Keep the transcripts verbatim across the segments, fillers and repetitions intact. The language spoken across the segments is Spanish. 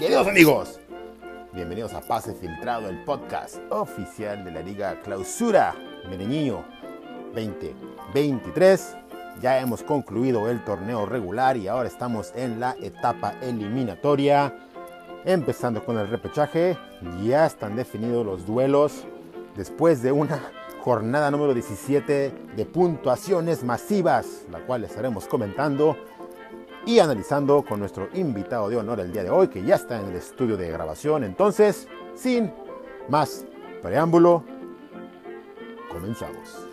Queridos amigos, bienvenidos a Pase Filtrado, el podcast oficial de la Liga Clausura Medellín veinte veintitrés. Ya hemos concluido el torneo regular y ahora estamos en la etapa eliminatoria. Empezando con el repechaje, ya están definidos los duelos después de una jornada número diecisiete de puntuaciones masivas, la cual estaremos comentando y analizando con nuestro invitado de honor el día de hoy, que ya está en el estudio de grabación. Entonces, sin más preámbulo, comenzamos.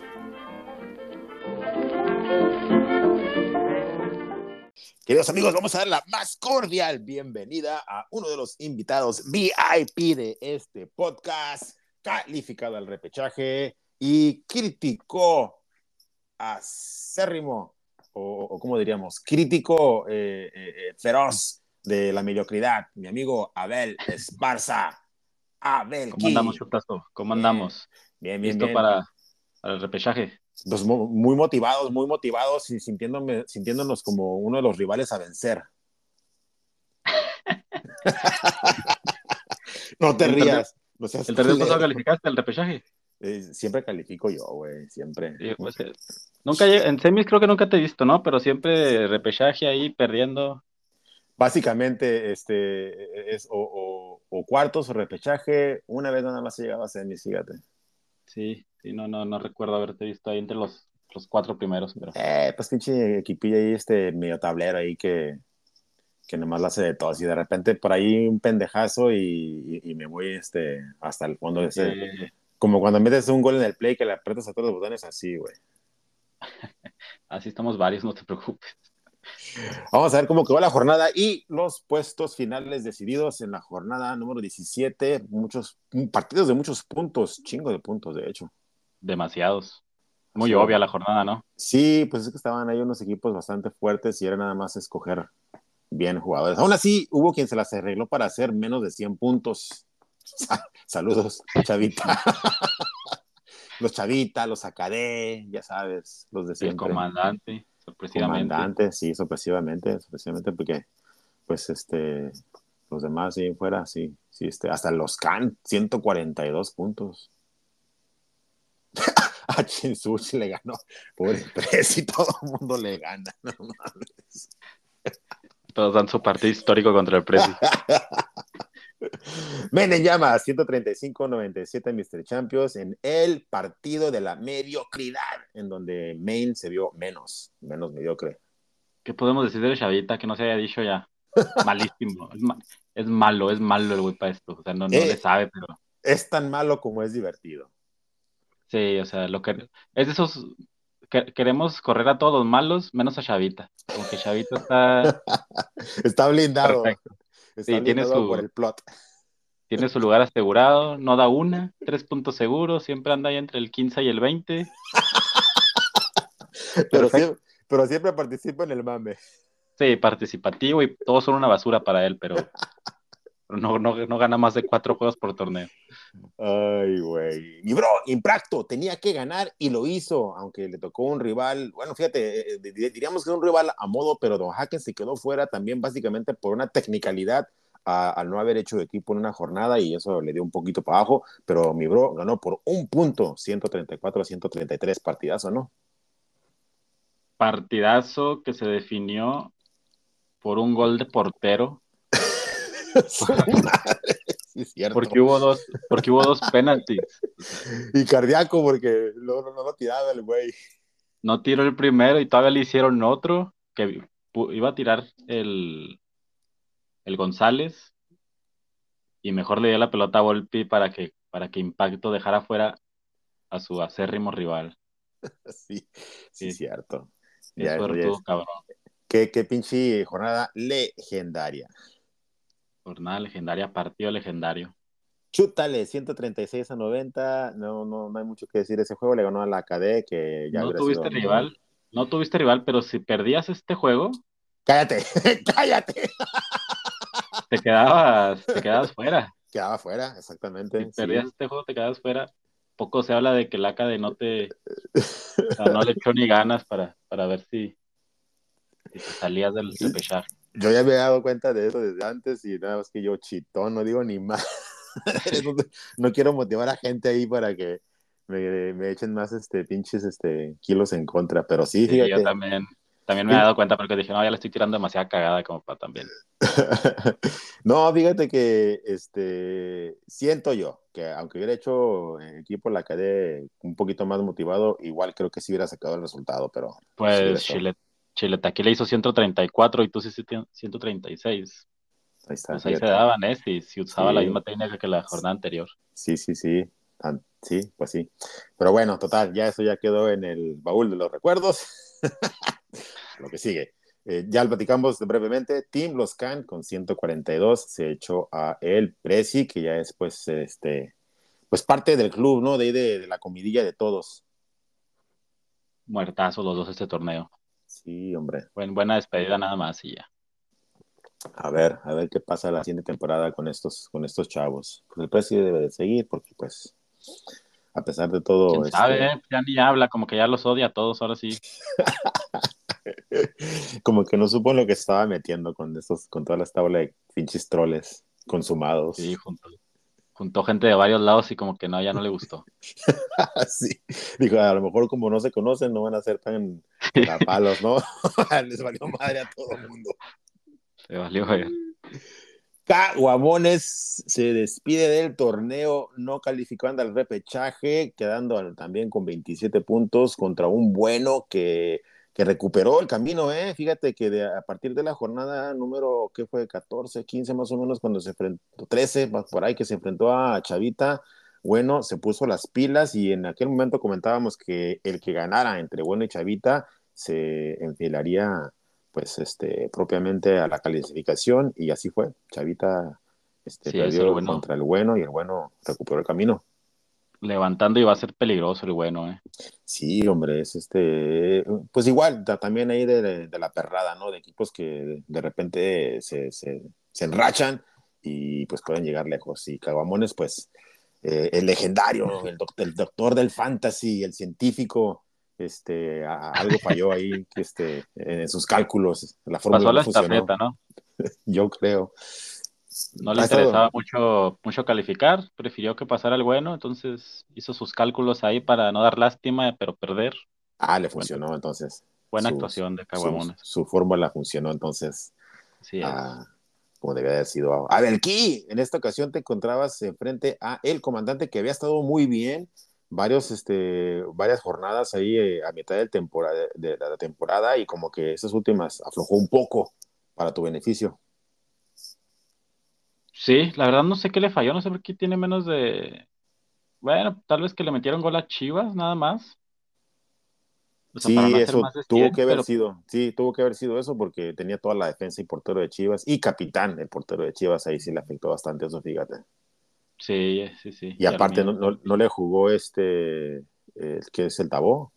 Queridos amigos, vamos a dar la más cordial bienvenida a uno de los invitados V I P de este podcast, calificado al repechaje y crítico acérrimo, o, o como diríamos, crítico eh, eh, feroz de la mediocridad, mi amigo Abel Esparza. Abel, ¿Cómo andamos, Chutazo? ¿Cómo andamos? Bien, bien, ¿Listo bien. para, para el repechaje? Pues muy motivados, muy motivados y sintiéndome, sintiéndonos como uno de los rivales a vencer. No te ¿El rías. Torneo, No seas ¿El torneo pasado culero. calificaste al repechaje? Eh, siempre califico yo, güey, siempre. Sí, pues, eh, nunca lleg- en semis creo que nunca te he visto, ¿no? Pero siempre repechaje ahí perdiendo. Básicamente, este, es o, o, o cuartos o repechaje. Una vez nada más he llegado a semis, fíjate. Sí, sí, no, no, no recuerdo haberte visto ahí entre los, los cuatro primeros, pero Eh, pues pinche equipillo ahí, este medio tablero ahí que, que nomás la hace de todos. Y de repente por ahí un pendejazo y, y, y me voy este, hasta el fondo de ese. eh, Como cuando metes un gol en el play que le aprietas a todos los botones así, güey. así estamos varios, no te preocupes. Vamos a ver cómo quedó la jornada y los puestos finales decididos en la jornada número diecisiete. Muchos partidos de muchos puntos, chingo de puntos, de hecho. Demasiados. Muy Sí, obvia la jornada, ¿no? sí, pues es que estaban ahí unos equipos bastante fuertes y era nada más escoger bien jugadores. Aún así, hubo quien se las arregló para hacer menos de cien puntos. Saludos, Chavita. Los Chavita, los Acadé, ya sabes, los de El siempre. comandante, sorpresivamente. Comandante, sí, sorpresivamente, sorpresivamente, porque pues este, los demás sí fuera, sí, sí, este, hasta los Can, ciento cuarenta y dos puntos. A Chinsuch le ganó, pobre Presi, todo el mundo le gana, no mames. Todos dan su partido histórico contra el Presi. Menen llama a ciento treinta y cinco noventa y siete míster Champions en el partido de la mediocridad, en donde Maine se vio menos, menos mediocre. ¿Qué podemos decir del Chavita que no se haya dicho ya? Malísimo. Es, ma- es malo, es malo el güey para esto. O sea, no, no le Eh, sabe, pero es tan malo como es divertido. sí, o sea, lo que es de esos que queremos correr a todos los malos, menos a Chavita. Como que Chavita está Está blindado, perfecto. está Sí, tiene blindado por su, el plot. tiene su lugar asegurado, no da una, tres puntos seguros, siempre anda ahí entre el quince y el veinte. Pero Perfecto. siempre, pero siempre participa en el mame. Sí, participativo y todos son una basura para él, pero, pero no, no, no gana más de cuatro juegos por torneo. Ay, güey. Y bro, Impracto tenía que ganar y lo hizo, aunque le tocó un rival. Bueno, fíjate, eh, diríamos que es un rival a modo, pero Don Haken se quedó fuera también básicamente por una tecnicalidad a, al no haber hecho equipo en una jornada y eso le dio un poquito para abajo. Pero mi bro ganó por un punto, ciento treinta y cuatro a ciento treinta y tres, partidazo, ¿no? Partidazo que se definió por un gol de portero, Su madre, sí, es cierto. porque hubo dos, porque hubo dos penaltis. O sea, Y cardíaco porque no, no, no lo tiraba el güey. no tiró el primero y todavía le hicieron otro que pu- iba a tirar el, el González y mejor le dio la pelota a Volpi para que, para que Impacto dejara fuera a su acérrimo rival. Sí, sí, Qué, cierto. qué Ya, eso ya suertudo, es. cabrón. Qué, qué pinche jornada legendaria. Jornada legendaria, partido legendario. Chútale, ciento treinta y seis a noventa. No, no, no hay mucho que decir. Ese juego le ganó a la A D, que ya No hubiera tuviste sido muy. rival, no tuviste rival, pero si perdías este juego, ¡Cállate! ¡Cállate! te quedabas, te quedabas fuera. Quedaba fuera, Si exactamente, perdías sí. este juego, te quedabas fuera. Poco se habla de que el A C A D no te, o sea, no le echó ni ganas para, para ver si, si te salías del repechaje. yo ya me he dado cuenta de eso desde antes y nada más que yo chitón, no digo ni más. no, no quiero motivar a gente ahí para que me, me echen más este, pinches este, kilos en contra, pero sí, Sí, yo fíjate. también, también me he Fí- dado cuenta porque dije, no, ya le estoy tirando demasiada cagada como para también. no, fíjate que este, siento yo que aunque hubiera hecho equipo la quedé un poquito más motivado, igual creo que sí hubiera sacado el resultado, pero sí hubiera Pues estado. Chile, Chile Taquí le hizo ciento treinta y cuatro y tú sí hiciste ciento treinta y seis. Ahí está, Pues ahí se fíjate. daban, ¿eh? Si, si usaba la Sí, misma técnica que la jornada anterior. sí, sí, sí. Tan- sí, pues sí. Pero bueno, total, ya eso ya quedó en el baúl de los recuerdos. Lo que sigue. Eh, ya lo platicamos brevemente. Team Los Can con ciento cuarenta y dos se echó a el Prezi, que ya es pues, este, pues parte del club, ¿no? De, ahí de, de la comidilla de todos. Muertazos los dos este torneo. Sí, hombre. Buen, buena despedida nada más y ya. A ver, a ver qué pasa la siguiente temporada con estos, con estos chavos. Pues el Prezi debe de seguir porque pues a pesar de ¿Quién todo, sabe? este, eh? Ya ni habla, como que ya los odia a todos, ahora sí. como que no supo en lo que estaba metiendo con estos, con todas las tablas de pinches troles Sí, consumados. juntó, juntó gente de varios lados y como que no, ya no le gustó. Sí, dijo, a lo mejor como no se conocen, no van a ser tan cagapalos, ¿no? Les valió madre a todo mundo. Se valió ver. Caguamones se despide del torneo no calificando al repechaje, quedando también con veintisiete puntos contra un bueno que, que recuperó el camino, ¿eh? Fíjate que de, a partir de la jornada número, ¿qué fue? catorce, quince más o menos, cuando se enfrentó, trece, por ahí que se enfrentó a Chavita, bueno, se puso las pilas y en aquel momento comentábamos que el que ganara entre bueno y Chavita se enfilaría pues este, propiamente a la calificación y así fue. Chavita este, Sí, es el perdió bueno. contra el bueno y el bueno recuperó el camino. Levantando y va a ser peligroso el bueno, ¿eh? Sí, hombre, es este, pues igual ta- también ahí de, de, de, la perrada, ¿no? De equipos que de repente se, se, se enrachan y pues pueden llegar lejos. Y Caguamones, pues eh, el legendario, el, doc el, doctor del fantasy, el científico, este, a, algo falló ahí este, en sus cálculos, la fórmula Pasó no la funcionó, estafeta, ¿no? yo creo. No le Ha estado, interesaba mucho, mucho calificar, prefirió que pasara el bueno, entonces hizo sus cálculos ahí para no dar lástima, pero perder. ah, le Buena, funcionó entonces, buena su, actuación de su, Caguamones. su fórmula funcionó entonces, Así es. ah, como debía haber sido. A ver, Ki, en esta ocasión te encontrabas frente a el comandante que había estado muy bien, varios, este, varias jornadas ahí eh, a mitad del temporada, de la temporada y como que esas últimas aflojó un poco para tu beneficio. Sí, la verdad no sé qué le falló, no sé por qué tiene menos de... Bueno, tal vez que le metieron gol a Chivas, nada más. O sea, para no Sí, hacer eso más de tuvo cien, que haber pero sido, sí, tuvo que haber sido eso porque tenía toda la defensa y portero de Chivas y capitán el portero de Chivas, ahí sí le afectó bastante eso, fíjate. sí, sí, sí. Y Y al aparte no, mío no, no también. le jugó este, el que es el Tabó,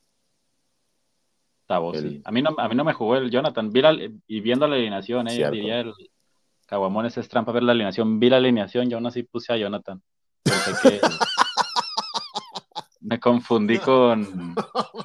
Tabo, sí. el A mí no, a mí no me jugó el Jonathan. Vi la- y viendo la alineación, eh, cierto. diría el Caguamones es trampa ver la alineación. Vi la alineación y aún así puse a Jonathan. Pensé que me confundí con...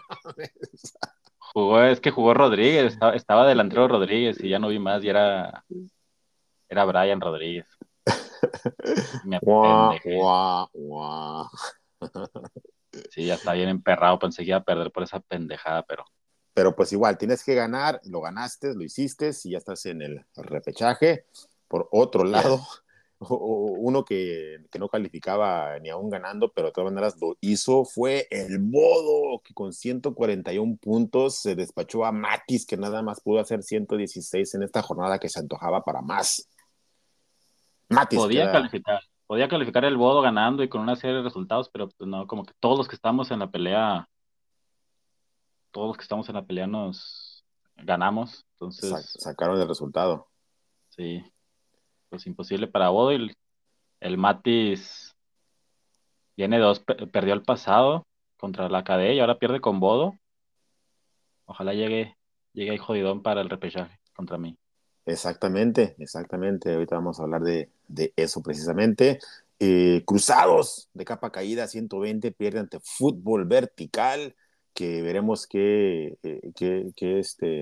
Jugó, es que jugó Rodríguez, estaba, estaba delantero Rodríguez y ya no vi más y era, era Brian Rodríguez. Me Guau, apendejé. guau, guau. Sí, ya está bien emperrado. Pensé que iba a perder por esa pendejada, pero Pero pues igual, tienes que ganar, lo ganaste, lo hiciste, y ya estás en el repechaje. Por otro así lado, es. uno que, que, no calificaba ni aún ganando, pero de todas maneras lo hizo, fue el Bodo, que con ciento cuarenta y uno puntos se despachó a Matis, que nada más pudo hacer ciento dieciséis en esta jornada que se antojaba para más. Matis Podía queda, calificar, podía calificar el Bodo ganando y con una serie de resultados, pero pues no, como que todos los que estamos en la pelea, todos los que estamos en la pelea nos ganamos. sa Entonces, sacaron el resultado. sí, pues imposible para Bodo. Y el, el Matis viene dos, pe- perdió el pasado contra la K D y ahora pierde con Bodo. Ojalá llegue, llegue ahí jodidón para el repechaje contra mí. Exactamente, exactamente. Ahorita vamos a hablar de, de eso precisamente. Eh, Cruzados de capa caída, ciento veinte, pierde ante Fútbol Vertical, que veremos qué, eh, qué, qué, este,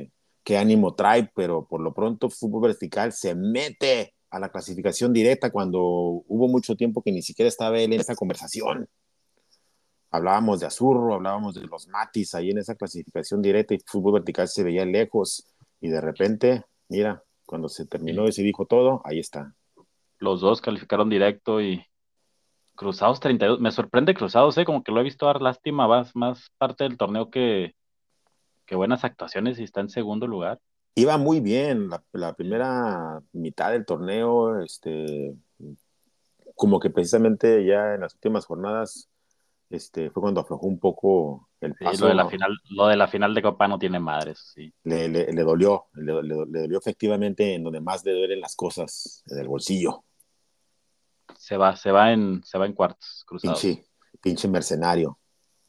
qué ánimo trae, pero por lo pronto Fútbol Vertical se mete a la clasificación directa cuando hubo mucho tiempo que ni siquiera estaba él en esta conversación. Hablábamos de Azurro, hablábamos de los Matis ahí en esa clasificación directa y Fútbol Vertical se veía lejos y de repente, mira, cuando se terminó y se dijo todo, ahí está. Los dos calificaron directo y Cruzados treinta y dos. Me sorprende Cruzados, ¿eh? Como que lo he visto dar lástima más, más parte del torneo que, que buenas actuaciones y está en segundo lugar. Iba muy bien la, la primera mitad del torneo, este, como que precisamente ya en las últimas jornadas este, fue cuando aflojó un poco el Sí, lo de la paso, final, lo de la final de Copa no tiene madres, sí. le, le, le dolió, le, le, le, dolió efectivamente en donde más le duelen las cosas, en el bolsillo. Se va, se va en, se va en cuartos, Cruzados. Pinche, pinche mercenario.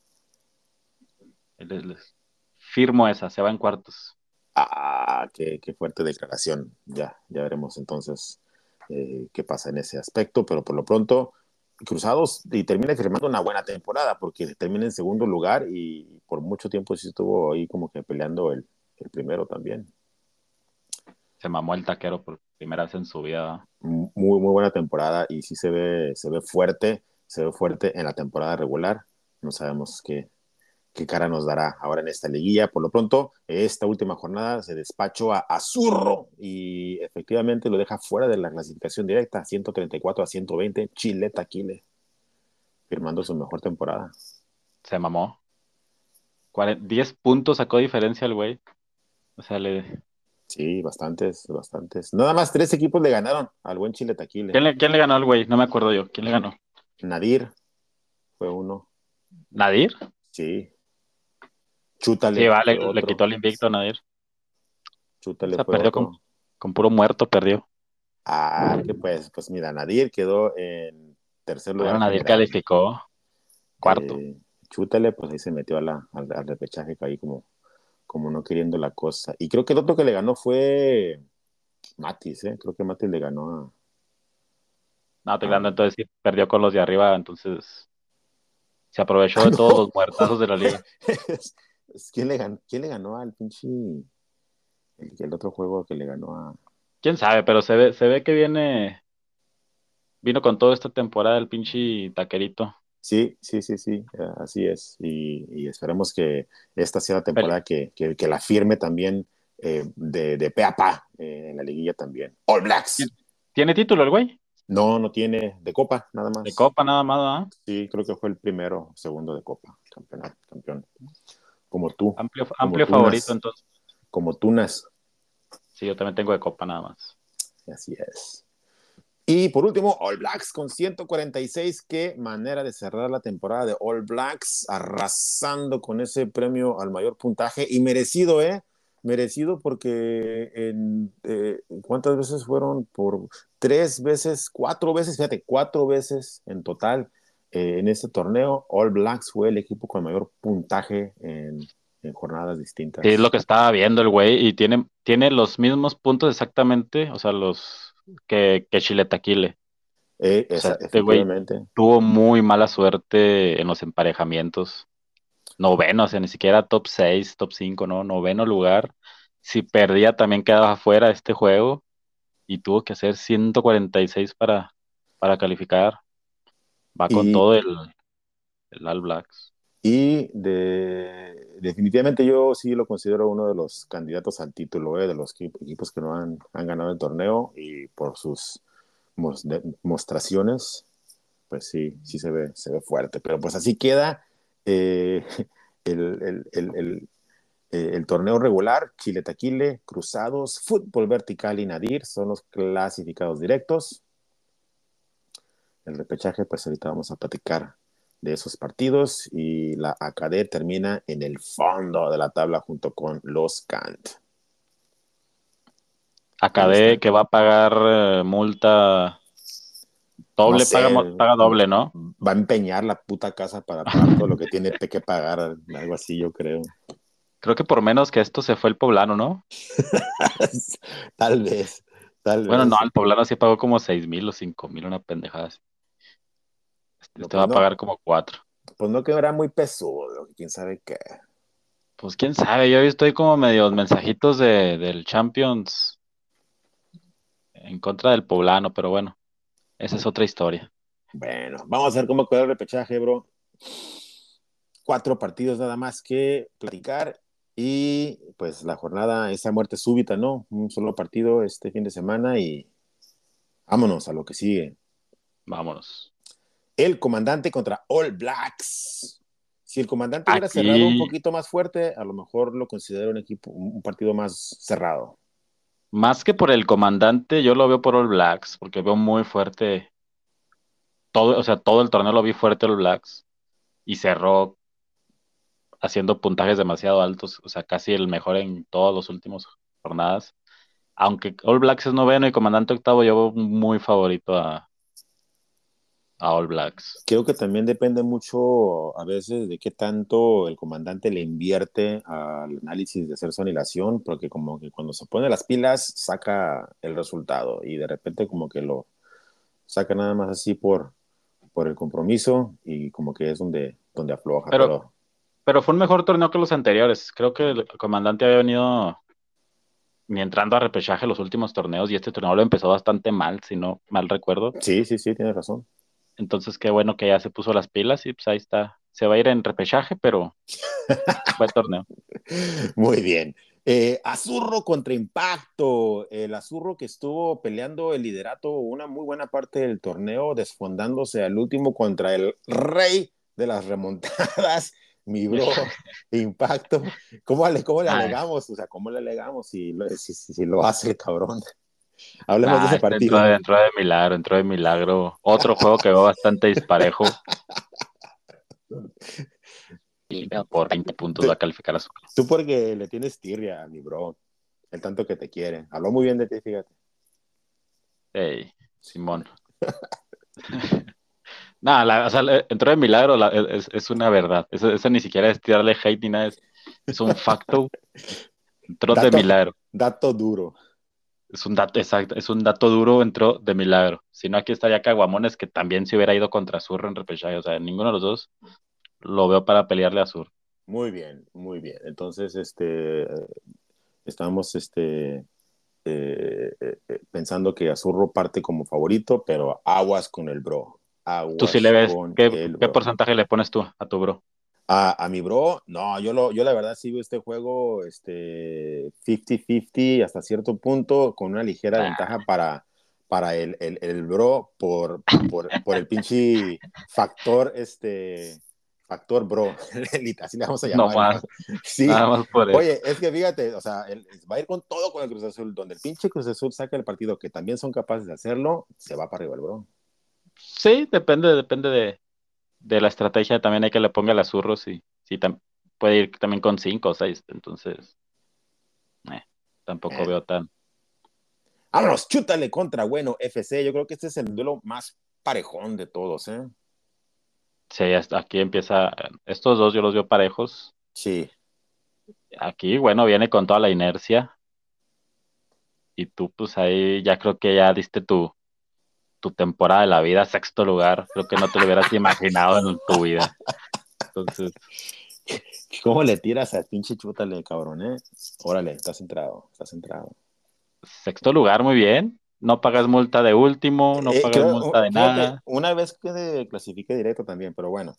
Les- les- Firmo esa, se va en cuartos. Ah, qué, qué fuerte declaración. Ya, ya veremos entonces eh, qué pasa en ese aspecto, pero por lo pronto, Cruzados y termina firmando una buena temporada porque termina en segundo lugar y por mucho tiempo sí estuvo ahí como que peleando el, el primero también. Se mamó el taquero por primera vez en su vida. Muy, muy buena temporada y sí se ve, se ve fuerte, se ve fuerte en la temporada regular. No sabemos qué, qué cara nos dará ahora en esta liguilla. Por lo pronto, esta última jornada se despachó a Azurro y efectivamente lo deja fuera de la clasificación directa, ciento treinta y cuatro a ciento veinte, Chile Taquile, firmando su mejor temporada. Se mamó. Cuaren- diez puntos sacó diferencia el güey. O sea, le... Sí, bastantes, bastantes. Nada más tres equipos le ganaron al buen Chile Taquile. ¿Quién le, quién le ganó al güey? No me acuerdo yo. ¿Quién le ganó? Nadir fue uno, ¿Nadir? sí. Sí, Chútale vale, fue le quitó otro, el invicto a Nadir. O Chútale sea, fue perdió con, otro. con puro muerto, perdió. Ah, que pues, pues mira, Nadir quedó en tercer Bueno, lugar Nadir general. calificó cuarto. Eh, Chútale, pues ahí se metió a la, al, al repechaje, ahí como, como no queriendo la cosa. Y creo que el otro que le ganó fue Matis, ¿eh? Creo que Matis le ganó No, te a... a... grande, entonces sí, perdió con los de arriba, entonces se aprovechó ¡Ah, de todos los no! muertazos de la liga. ¿Quién le ganó, quién le ganó al pinche... El, el otro juego que le ganó a... Quién sabe, pero se ve, se ve que viene, vino con toda esta temporada el pinche taquerito. Sí, sí, sí, sí, eh, así es. Y, y esperemos que esta sea la Pero, temporada que, que, que la firme también eh, de, de pe a pa eh, en la liguilla también. All Blacks. ¿tiene título el güey? No, no tiene de Copa, nada De más. Copa nada más, ¿ah? Sí, creo que fue el primero, segundo de Copa, campeonato, campeón. Como tú, Amplio, como amplio favorito, Tunas, entonces. como Tunas. Sí, yo también tengo de Copa nada más. Así es. Y por último, All Blacks con ciento cuarenta y seis. Qué manera de cerrar la temporada de All Blacks, arrasando con ese premio al mayor puntaje y merecido, ¿eh? Merecido porque en, eh, ¿cuántas veces fueron? Por tres veces, cuatro veces, fíjate, cuatro veces en total eh, en este torneo. All Blacks fue el equipo con mayor puntaje en, en jornadas Sí, es lo distintas. que estaba viendo el güey y tiene, tiene los mismos puntos exactamente, o sea, los que, que Chile Taquile. Eh, O sea, esa, este güey efectivamente. tuvo muy mala suerte en los emparejamientos. Noveno, o sea, ni siquiera top seis, top cinco, ¿no? Noveno lugar. Si perdía también quedaba fuera de este juego y tuvo que hacer ciento cuarenta y seis para, para calificar. Va con Y, todo el, el All Blacks. Y de, definitivamente yo sí lo considero uno de los candidatos al título, ¿eh? De los equipos que no han, han ganado el torneo y por sus mos- demostraciones, pues sí, sí se ve, se ve fuerte. Pero pues así queda eh, el, el, el, el, eh, el torneo regular, Chile Taquile, Cruzados, Fútbol Vertical y Nadir son los clasificados directos. El repechaje, pues ahorita vamos a platicar de esos partidos y la A C A D termina en el fondo de la tabla junto con los Cant. Ahí Acabé están. que va a pagar eh, multa No doble, sé, paga, mo- paga doble, ¿no? va a empeñar la puta casa para pagar todo lo que tiene que pagar, algo así yo creo. Creo que por menos que esto se fue el poblano, ¿no? Tal vez, tal Bueno, no, vez. el poblano sí pagó como seis mil o cinco mil, una pendejada así. Este, No, este va pues a no, pagar como cuatro. pues no quedará muy pesudo, quién sabe qué. Pues quién sabe, yo estoy como medio mensajitos de, del Champions en contra del Poblano, pero bueno, esa es otra historia. Bueno, vamos a ver cómo quedó el repechaje, bro. Cuatro partidos nada más que platicar y pues la jornada, esa muerte súbita, ¿no? Un solo partido este fin de semana y vámonos a lo que sigue. Vámonos. El comandante contra All Blacks. Si el comandante hubiera cerrado un Aquí, poquito más fuerte, a lo mejor lo considero un equipo, un partido más cerrado. más que por el comandante, yo lo veo por All Blacks, porque veo muy fuerte todo, o sea, todo el torneo lo vi fuerte All Blacks y cerró haciendo puntajes demasiado altos, o sea, casi el mejor en todos los últimos jornadas. Aunque All Blacks es noveno y comandante octavo, yo veo muy favorito a, a All Blacks. Creo que también depende mucho a veces de qué tanto el comandante le invierte al análisis de hacer su anilación, porque como que cuando se pone las pilas saca el resultado y de repente como que lo saca nada más así por, por el compromiso y como que es donde, donde afloja, Pero, pero pero fue un mejor torneo que los anteriores. Creo que el comandante había venido ni entrando a repechaje los últimos torneos y este torneo lo empezó bastante mal, si no mal recuerdo. sí, sí, sí, tienes razón. Entonces, qué bueno que ya se puso las pilas y pues ahí está. Se va a ir en repechaje, pero buen torneo. Muy bien. Eh, Azurro contra Impacto. El Azurro que estuvo peleando el liderato una muy buena parte del torneo, desfondándose al último contra el rey de las remontadas, mi bro, Impacto. ¿Cómo le, cómo le Ah, alegamos? O sea, ¿cómo le alegamos si, lo- si, si, si lo hace el cabrón? Hablemos de nah, ese este entró, partido. de- entró de milagro, entró de milagro. Otro juego que veo bastante disparejo y por veinte puntos va a calificar a su. Tú porque le tienes tirria a mi bro, el tanto que te quiere. Habló muy bien de ti, fíjate. Hey, Simón. Nada, la- o sea, le- entró de milagro, la- es, es una verdad. Eso, eso ni siquiera es tirarle hate ni nada, es, es un facto. Entró de Dato, milagro. dato duro. Es un dato, exacto, es un dato duro, entró de milagro. Si no, aquí estaría Caguamones, que también se hubiera ido contra Azur en repechaje. O sea, ninguno de los dos lo veo para pelearle a Azur. Muy bien, muy bien. Entonces, este, estamos este, eh, eh, eh, pensando que Azurro parte como favorito, pero aguas con el bro. Tú sí le Aguas ves, con ¿qué, el qué bro. porcentaje le pones tú a tu bro? A, a mi bro, no, yo, lo, yo la verdad sí veo este juego este, cincuenta cincuenta hasta cierto punto, con una ligera Nah, ventaja para, para el, el, el bro por, por, por el pinche factor, este, factor bro, así le vamos a no llamar, ¿no? más, Sí, nada más por eso. oye, es que fíjate, o sea, él va a ir con todo con el Cruz Azul, donde el pinche Cruz Azul saca el partido, que también son capaces de hacerlo, se va para arriba el bro. Sí, depende, depende de, de la estrategia también hay que le ponga las zurros y sí, tam- puede ir también con cinco o seis, entonces eh, tampoco Man. veo tan. Vámonos, chútale contra Bueno F C. Yo creo que este es el duelo más parejón de todos, ¿eh? Sí, hasta aquí empieza, estos dos yo los veo parejos. Sí. Aquí, bueno, viene con toda la inercia y tú pues ahí ya creo que ya diste tu, tu temporada de la vida, sexto lugar, creo que no te lo hubieras imaginado en tu vida. Entonces, ¿Cómo le tiras al pinche chútale, cabrón, eh? Órale, estás centrado, estás centrado. sexto lugar, muy bien. No pagas multa de último, no Eh, pagas multa creo, de fíjate, nada. una vez que clasifique directo también, pero bueno.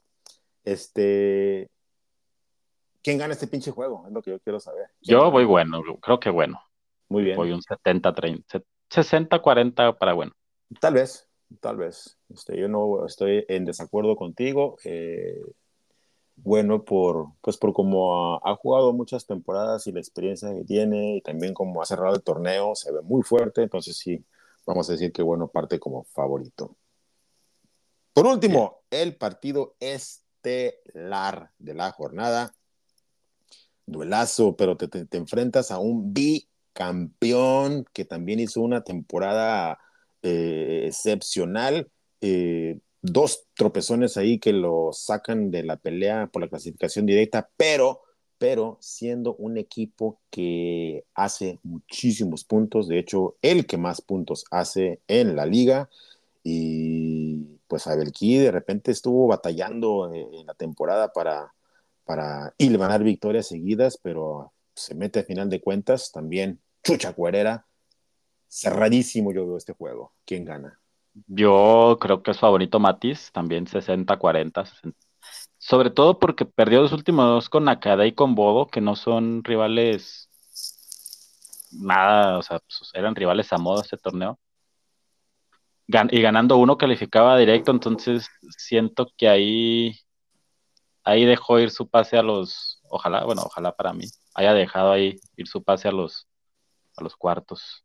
Este, ¿quién gana este pinche juego? Es lo que yo quiero saber. ¿Quién Yo voy gana? bueno, creo que bueno. Muy bien. Voy un setenta treinta, sesenta cuarenta para bueno. Tal vez, tal vez. Este, yo no estoy en desacuerdo contigo. Eh, bueno, por, pues por cómo ha, ha jugado muchas temporadas y la experiencia que tiene, y también como ha cerrado el torneo, se ve muy fuerte, entonces sí, vamos a decir que bueno, parte como favorito. Por Bien. último, el partido estelar de la jornada, duelazo, pero te, te, te enfrentas a un bicampeón que también hizo una temporada eh, excepcional, eh, dos tropezones ahí que lo sacan de la pelea por la clasificación directa, pero, pero siendo un equipo que hace muchísimos puntos, de hecho, el que más puntos hace en la liga, y pues Abelquí de repente estuvo batallando en la temporada para para hilvanar victorias seguidas, pero se mete a final de cuentas también chucha cuerera. Cerradísimo yo veo este juego. ¿Quién gana? Yo creo que es favorito Matis, también sesenta cuarenta, sesenta. Sobre todo porque perdió los últimos dos con Nakada y con Bodo, que no son rivales nada, o sea, pues, eran rivales a modo este torneo. Gan- y ganando uno calificaba directo, entonces siento que ahí, ahí dejó ir su pase a los, ojalá, bueno, ojalá para mí, haya dejado ahí ir su pase a los, a los cuartos.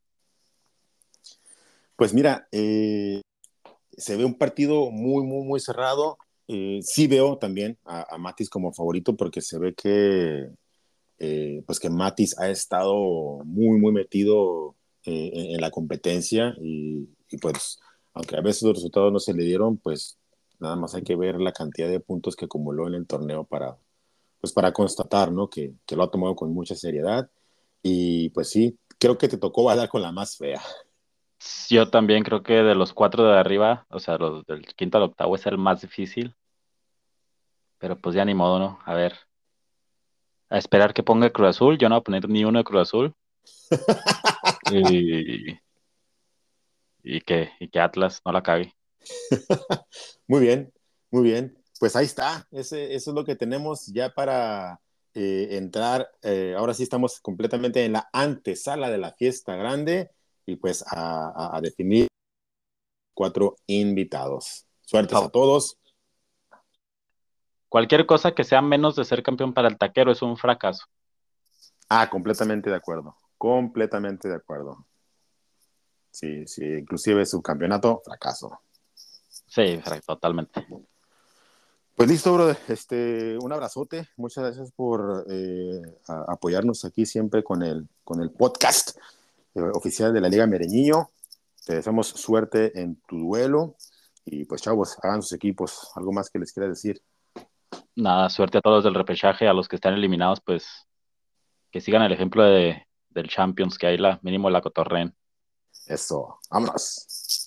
Pues mira, eh, se ve un partido muy, muy, muy cerrado. Eh, sí veo también a, a Matis como favorito porque se ve que, eh, pues que Matis ha estado muy, muy metido eh, en, en, la competencia y, y, pues aunque a veces los resultados no se le dieron, pues nada más hay que ver la cantidad de puntos que acumuló en el torneo para, pues para constatar, ¿no? Que, que lo ha tomado con mucha seriedad y pues sí, creo que te tocó bailar con la más fea. Yo también creo que de los cuatro de arriba, o sea, los del quinto al octavo es el más difícil, pero pues ya ni modo, ¿no? A ver, a esperar que ponga Cruz Azul, yo no voy a poner ni uno de Cruz Azul, y, y que, y que Atlas no la cague. Muy bien, muy bien. Pues ahí está. Ese, eso es lo que tenemos ya para eh, entrar. Eh, ahora sí estamos completamente en la antesala de la fiesta grande y pues a, a, a definir cuatro invitados. Suertes a Fa- todos. Cualquier cosa que sea menos de ser campeón para el taquero es un fracaso. Ah, completamente de acuerdo. Completamente de acuerdo. Sí, sí, inclusive su campeonato, fracaso. Sí, fra- totalmente. Pues listo, brother. Este, un abrazote. Muchas gracias por eh, a- apoyarnos aquí siempre con el, con el podcast eh, oficial de la Liga Mereñillo. Te deseamos suerte en tu duelo. Y pues, chavos, hagan sus equipos. ¿Algo más que les quiera decir? Nada, suerte a todos del repechaje, a los que están eliminados, pues que sigan el ejemplo de, del Champions, que ahí la, mínimo la cotorreen. Eso. Vámonos.